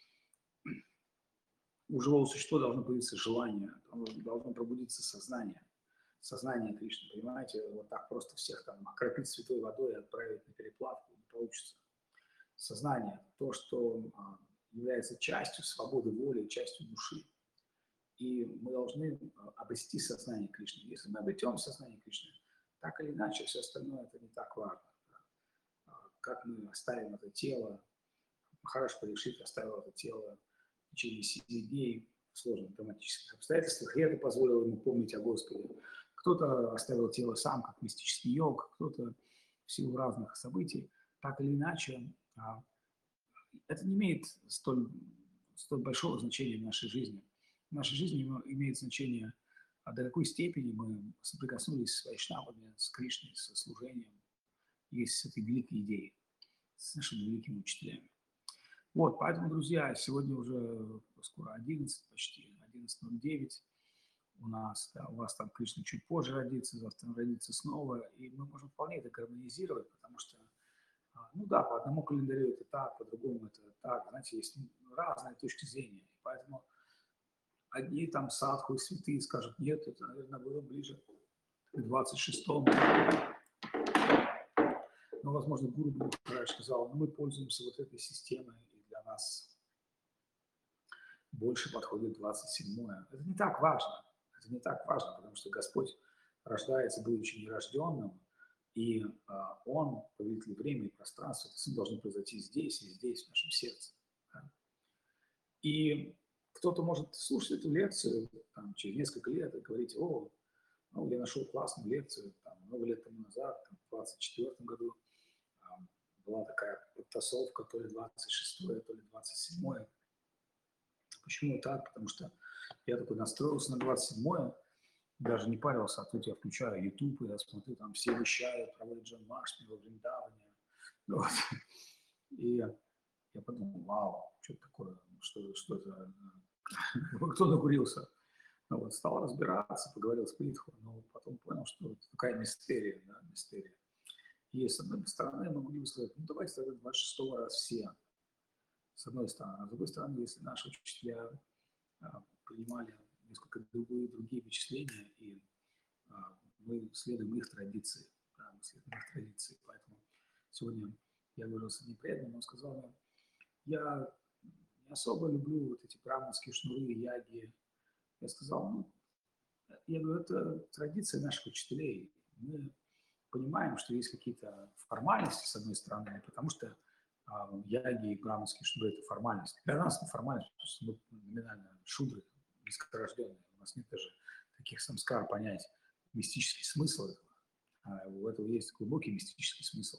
у живого существа должно появиться желание, должно пробудиться сознание Кришны, понимаете? Вот так просто всех там окропить святой водой и отправить на переплавку не получится. Сознание, то, что является частью свободы воли, частью души. И мы должны обрести сознание Кришны. Если мы обретем сознание Кришны, так или иначе, все остальное это не так важно. Как мы оставим это тело. Махарадж Парикшит оставил это тело в течение 7 дней в сложных драматических обстоятельствах, и это позволило ему помнить о Господе. Кто-то оставил тело сам, как мистический йог, кто-то в силу разных событий. Так или иначе, это не имеет столь большого значения в нашей жизни. В нашей жизни имеет значение, до какой степени мы соприкоснулись с вайшнавами, с Кришной, со служением, и с этой великой идеей, с нашими великими учителями. Вот, поэтому, друзья, сегодня уже скоро 11, почти 11:09 у нас, да, у вас там Кришна чуть позже родится, завтра он родится снова, и мы можем вполне это гармонизировать, потому что, ну да, по одному календарю это так, по другому это так, знаете, есть разные точки зрения, и поэтому одни там садху и святые скажут, нет, это, наверное, было ближе к 26-му. но, возможно, Гуру Махарадж сказал, мы пользуемся вот этой системой, и для нас больше подходит 27-е. Это не так важно. Это не так важно, потому что Господь рождается, будучи нерожденным, и Он, повелитель времени и пространства, это все должно произойти здесь и здесь, в нашем сердце. Да? И кто-то может слушать эту лекцию там, через несколько лет и говорить, о, ну, я нашел классную лекцию там, много лет тому назад, там, в 24-м году была такая подтасовка, то ли 26-е, то ли 27-е. Почему так? Потому что я такой настроился на 27-е, даже не парился, а тут я включаю YouTube, и я смотрю, там все вещают, проводят Джанмаштми во Вриндаване. Вот. И я подумал, вау, что такое, что это, кто накурился? Ну, вот, стал разбираться, поговорил с Притху, но потом понял, что это такая мистерия, да, мистерия. И с одной стороны мы могли бы сказать, ну давайте тогда 26-го раз все, с одной стороны. А с другой стороны, если наши учителя принимали несколько другие вычисления, и мы следуем их традиции, да, мы следуем их традиции. Поэтому сегодня я говорил с одним преданным, он сказал мне, я не особо люблю вот эти браманские шнуры, яги. Я сказал, ну, я говорю, это традиция наших учителей. Мы понимаем, что есть какие-то формальности, с одной стороны, потому что яги и браманские шнуры – это формальность. Для нас это формальность, потому что мы номинально шудры, низкорожденные. У нас нет даже таких самскар понять мистический смысл этого. У этого есть глубокий мистический смысл.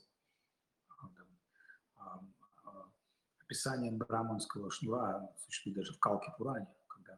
Описание браманского шнура существует даже в Калки-Пуране, когда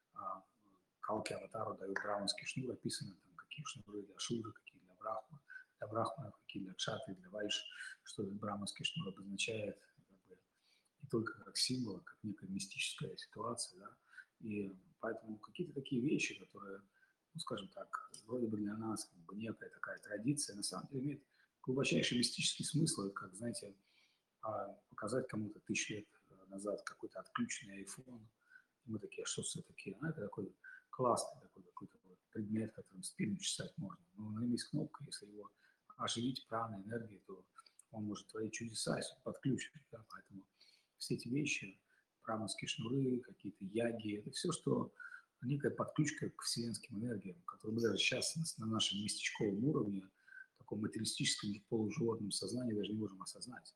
Калки Аватару дают браманский шнур, описаны там, какие шнуры для шудры, какие для брахманов, какие для кшатри, для вайш, что этот браманский шнур обозначает как бы, не только как символ, а как некая мистическая ситуация. Да? И поэтому какие-то такие вещи, которые, ну, скажем так, вроде бы для нас как бы некая такая традиция, на самом деле имеет глубочайший мистический смысл, как, знаете, показать кому-то 1000 лет назад какой-то отключенный iPhone, и мы такие, а что все-таки? Это такой классный такой какой-то вот предмет, которым спину чесать можно. Но на нем есть кнопка, если его оживить праной энергией, то он может творить чудеса, если он подключен. Да? Поэтому все эти вещи, праманские шнуры, какие-то яги, это все, что некая подключка к вселенским энергиям, которые мы даже сейчас на нашем местечковом уровне, таком материалистическом полуживотном сознании даже не можем осознать.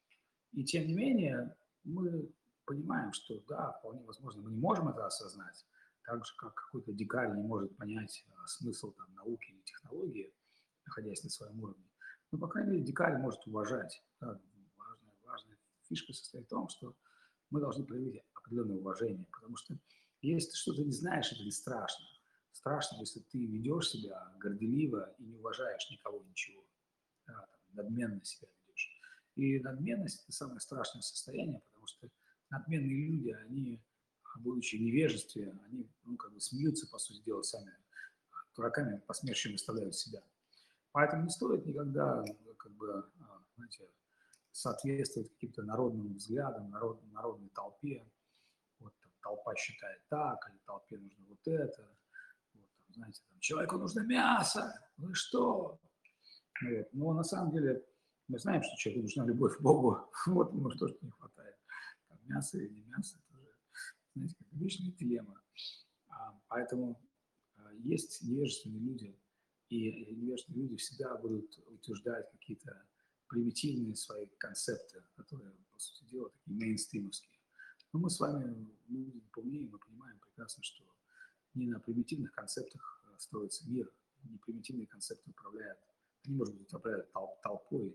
И тем не менее, мы понимаем, что да, вполне возможно, мы не можем это осознать, так же, как какой-то дикарь не может понять смысл там, науки или технологии, находясь на своем уровне. Но, по крайней мере, дикарь может уважать. Да, важная фишка состоит в том, что мы должны проявить определенное уважение, потому что если ты что-то не знаешь, это не страшно. Страшно, если ты ведешь себя горделиво и не уважаешь никого, ничего. Да, там, надменно себя ведешь. И надменность – это самое страшное состояние, потому что надменные люди, они, будучи в невежестве, они ну, как бы смеются, по сути дела, сами дураками, посмешием выставляют себя. Поэтому не стоит никогда, как бы, знаете, соответствовать каким-то народным взглядам, народной толпе. Вот там, толпа считает так, или толпе нужно вот это. Вот, там, знаете, там, человеку нужно мясо, вы что? Вот. Но на самом деле мы знаем, что человеку нужна любовь к Богу. Вот ему что не хватает. Там, мясо или не мясо, это уже, знаете, как вечная дилемма. Поэтому есть невежественные люди, и невежественные люди всегда будут утверждать какие-то примитивные свои концепты, которые, по сути дела, такие мейнстримовские. Но мы с вами, люди поумнее, мы понимаем прекрасно, что не на примитивных концептах строится мир, не примитивные концепты управляют. Они, может быть, управляют толпой,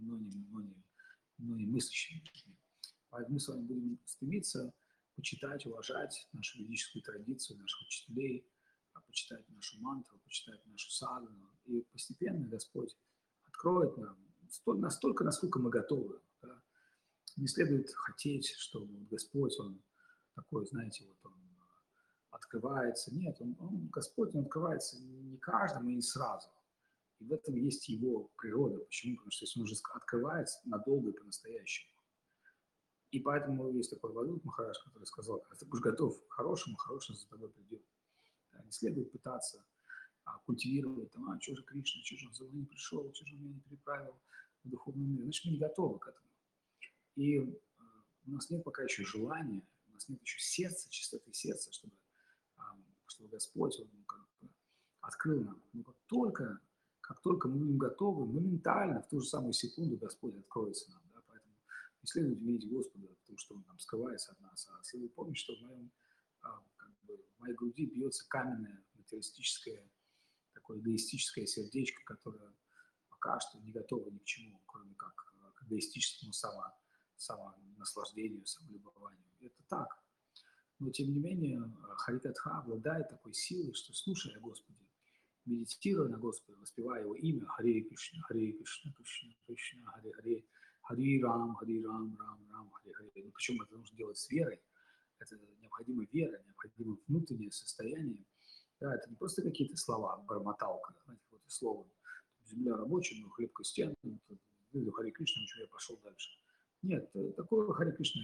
но не мыслящими людьми. Поэтому мы с вами будем стремиться почитать, уважать нашу ведическую традицию, наших учителей, почитать нашу мантру, почитать нашу садану. И постепенно Господь откроет нам настолько, насколько мы готовы. Да? Не следует хотеть, чтобы Господь, Он такой, знаете, вот Он открывается. Нет, Господь, Он открывается не каждому и не сразу. И в этом есть Его природа. Почему? Потому что если Он уже открывается надолго и по-настоящему. И поэтому есть такой Вадут Махарадж, который сказал, когда ты будешь готов к хорошему, хорошее за тобой придет. Да, не следует пытаться культивировать, там, что же Кришна, что же он за мной не пришел, что же он меня не переправил. в духовном мире, значит, мы не готовы к этому. И у нас нет пока еще желания, у нас нет еще сердца, чистоты сердца, чтобы Господь открыл нам. Но как только мы будем готовы, моментально, в ту же самую секунду Господь откроется нам. Да? Поэтому не следует винить Господа, потому что Он там скрывается от нас. А следует помнить, что в моей груди бьется каменное, материалистическое, такое эгоистическое сердечко, которое пока что не готово ни к чему, кроме как к эгоистическому самонаслаждению, самолюбованию. Это так. Но, тем не менее, Харикатха обладает такой силой, что, слушая Господа, медитируя на Господа, воспевая Его имя, Харе Кришна, Кришна, Кришна, Харе Харе, Хари Рам, Рам, Рам, Харе Харе. Ну, причем это нужно делать с верой. Это необходима вера, необходимо внутреннее состояние. Да, это не просто какие-то слова, бормоталка, знаете, вот и слово. Земля рабочая, но хлеб крестьян, Харе Кришна, ничего, я пошел дальше. Нет, такого Харе Кришна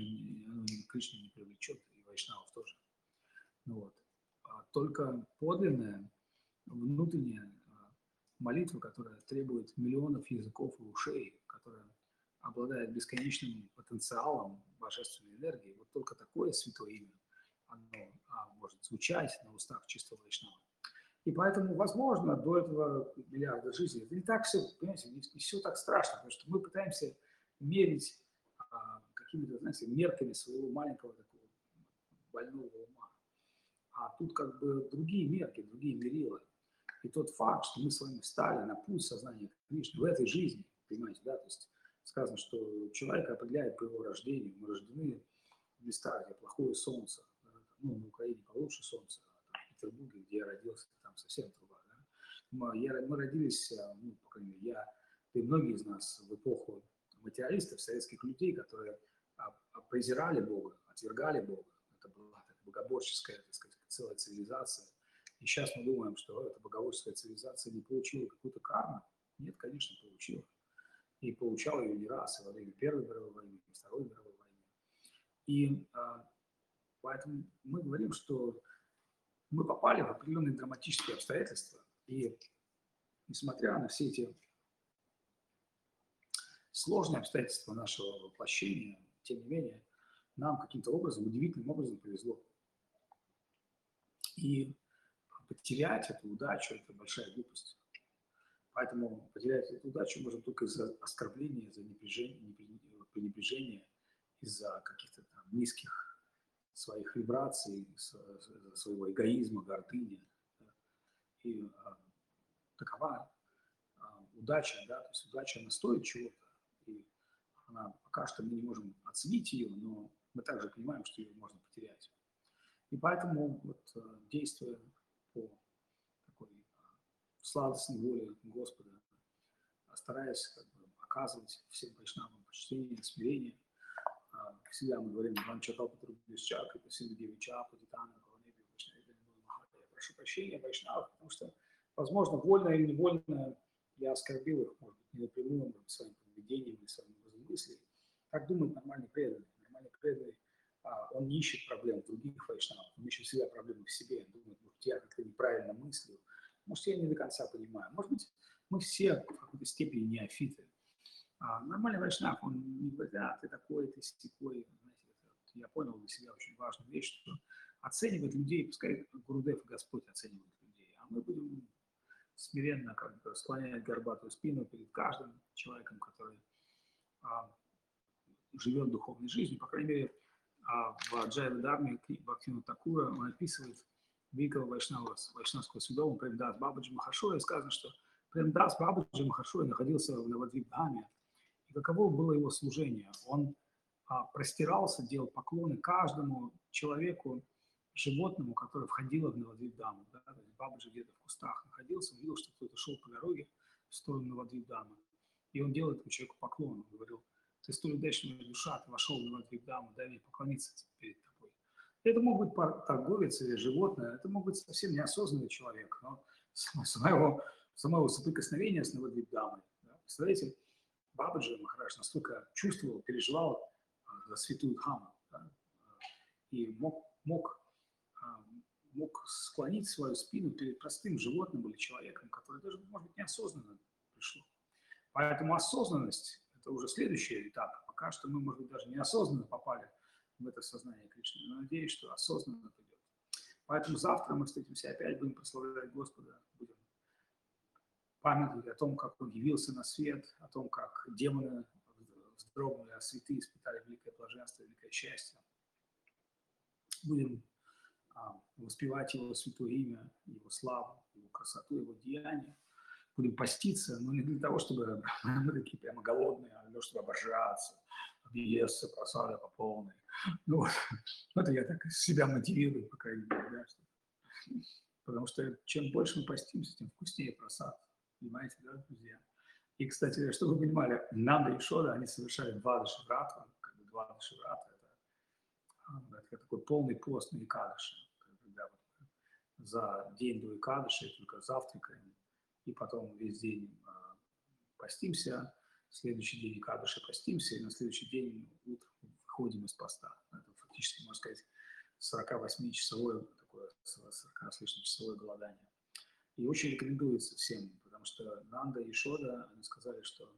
не привлечет, и вайшнавов тоже. Ну, вот. Только подлинная внутренняя молитва, которая требует миллионов языков и ушей, которая обладает бесконечным потенциалом божественной энергии, вот только такое святое имя, оно может звучать на устах чистого вайшнава. И поэтому, возможно, до этого миллиарда жизней, это не так все, понимаете, не все так страшно, потому что мы пытаемся мерить какими-то, знаете, мерками своего маленького такого больного ума. А тут как бы другие мерки, другие мерила. И тот факт, что мы с вами встали на путь сознания Кришны в этой жизни, понимаете, да, то есть сказано, что человека определяет по его рождению. Мы рождены в местах, где плохое солнце, ну, на Украине получше солнце, а там, в Петербурге, где я родился, там совсем труба, да. Мы родились, ну, по крайней мере, и многие из нас в эпоху материалистов, советских людей, которые презирали Бога, отвергали Бога. Это была богоборческая, так сказать, целая цивилизация. И сейчас мы думаем, что эта богоборческая цивилизация не получила какую-то карму. Нет, конечно, получила. И получала ее не раз, и во время Первой мировой войны, и Второй мировой войны. И поэтому мы говорим, что мы попали в определенные драматические обстоятельства. И несмотря на все эти сложные обстоятельства нашего воплощения, тем не менее, нам каким-то образом, удивительным образом повезло. И потерять эту удачу – это большая глупость. Поэтому потерять эту удачу можно только из-за оскорбления, из-за пренебрежения, из-за каких-то там низких своих вибраций, из-за своего эгоизма, гордыни. И такова удача, да, то есть удача, она стоит чего-то, и она, пока что мы не можем оценить ее, но мы также понимаем, что ее можно потерять. И поэтому, вот, действуя по такой сладостной воле Господа, стараясь как бы оказывать всем вайшнавам почтение, смирение, всегда мы говорим, я прошу прощения вайшнавов, потому что, возможно, вольно или невольно я оскорбил их, может быть, не напрямую, своим поведением или своим образом мыслей. Так думает нормальный преданный. Нормальный преданный, он не ищет проблем в других вайшнавах, он ищет всегда проблемы в себе. Он думает, может, я как-то неправильно мыслю, может, я не до конца понимаю. Может быть, мы все в какой-то степени неофиты. Нормальный вайшнав, он не говорит, ты такой, ты сякой. Я понял для себя очень важную вещь, что оценивать людей, пускай Гурудев и Господь оценивают людей, а мы будем смиренно как бы склонять горбатую спину перед каждым человеком, который живет духовной жизнью. По крайней мере, в Джайва-дарме Бхактивинода Такура он описывает великого вайшнавского святого Премдас Бабаджи Махашоя. Сказано, что Премдас Бабаджи Махашоя находился в Навадвипдхаме. И каково было его служение? Он простирался, делал поклоны каждому человеку, животному, которое входило в Навадвипдхаму. Да? Бабаджи где-то в кустах находился, увидел, что кто-то шел по дороге в сторону Навадвипдхамы. И он делал этому человеку поклон. Он говорил, ты столь удачная душа, ты вошел в Навадвипдхаму, дай мне поклониться перед тобой. Это мог быть торговец или животное, это мог быть совсем неосознанный человек, но самого соприкосновения с Навадвипдхамой. Да? Представляете, Бабаджи Махарадж настолько чувствовал, переживал за святую Дхаму, да? И мог склонить свою спину перед простым животным или человеком, который даже, может быть, неосознанно пришло. Поэтому осознанность – это уже следующий этап. Пока что мы, может быть, даже неосознанно попали в это сознание Кришны. Но надеюсь, что осознанно придет. Поэтому завтра мы встретимся опять, будем прославлять Господа, будем памятовать о том, как Он явился на свет, о том, как демоны вздрогнули, а святые испытали великое блаженство, великое счастье. Будем воспевать Его святое имя, Его славу, Его красоту, Его деяния. Будем поститься, но не для того, чтобы мы такие прямо голодные, а для того, чтобы обожраться, объесться, просада по полной. Ну, вот. Это я так себя мотивирую, по крайней мере, да, что... Потому что чем больше мы постимся, тем вкуснее просад. Понимаете, да, друзья? И, кстати, чтобы вы понимали, Нанда и Шода, они совершают два дошеврата, как бы два дошеврата. Это такой полный пост на Экадыши, когда вот за день до Экадыши только завтракаем, и потом весь день постимся, в следующий день Экадыши постимся, и на следующий день утром выходим из поста. Это фактически, можно сказать, 48-часовое такое, 40 с лишним часовое голодание. И очень рекомендуется всем, потому что Нанда и Шода, они сказали, что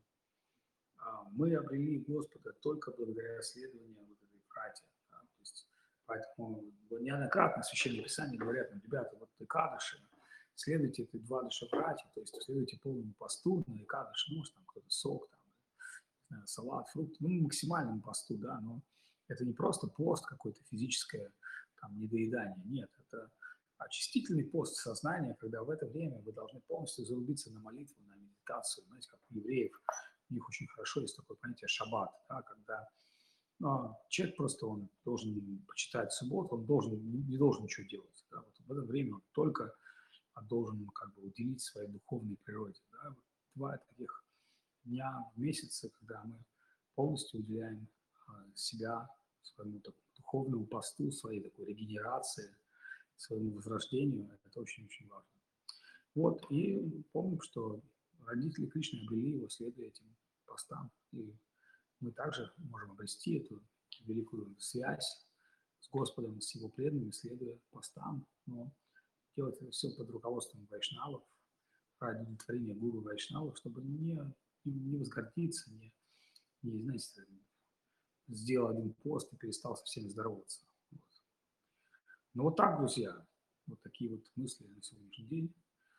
мы обрели Господа только благодаря следованию вот этой прате. Да? То есть, поэтому неоднократно в Священном Писании говорят, ребята, вот Экадыши, следуйте этой двадыше прате, то есть следуйте полному посту на Экадыши, может, там кто-то сок, там, не знаю, салат, фрукт, ну, максимальному посту, да, но это не просто пост какое-то физическое, там, недоедание, нет, это очистительный пост сознания, когда в это время вы должны полностью зарубиться на молитву, на медитацию, знаете, как у евреев, у них очень хорошо есть такое понятие шаббат, да, когда человек просто он должен почитать субботу, он должен, не должен ничего делать. Да, вот в это время он только должен как бы уделить своей духовной природе. Да. Вот два таких дня в месяце, когда мы полностью уделяем себя своему духовному посту, своей такой регенерации, своему возрождению, это очень-очень важно. Вот, и помним, что родители Кришны обрели его, следуя этим постам. И мы также можем обрести эту великую связь с Господом, с Его преданными, следуя постам, но делать это все под руководством вайшнавов, ради удовлетворения гуру вайшнавов, чтобы не возгордиться, не, знаете, сделал один пост и перестал со всеми здороваться. Вот. Ну вот так, друзья, вот такие вот мысли на сегодняшний день.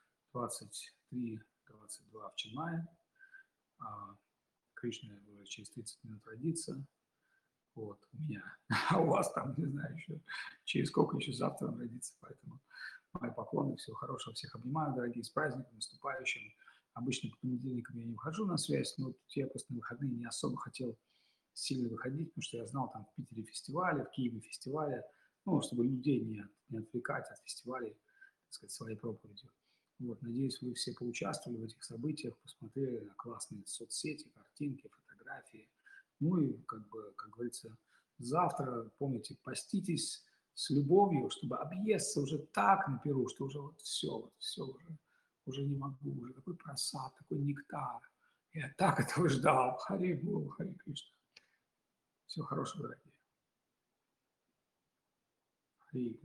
23-22 в Чимае. Кришна уже через 30 минут родится. Вот, у меня. А у вас там, не знаю, еще через сколько еще завтра он родится. Поэтому мои поклоны, всего хорошего. Всех обнимаю, дорогие, с праздником, наступающим. Обычно по понедельникам я не выхожу на связь, но я просто на выходные не особо хотел сильно выходить, потому что я знал, там в Питере фестивали, в Киеве фестивали, ну, чтобы людей не отвлекать от фестивалей, так сказать, своей проповедью. Вот, надеюсь, вы все поучаствовали в этих событиях, посмотрели на классные соцсети, картинки, фотографии. Ну и, как бы, как говорится, завтра, помните, поститесь с любовью, чтобы объесться уже так на перу, что уже вот все уже не могу, уже такой просад, такой нектар. Я так этого ждал. Хари Гуру, Хари Кришна. Всего хорошего, дорогие. Хари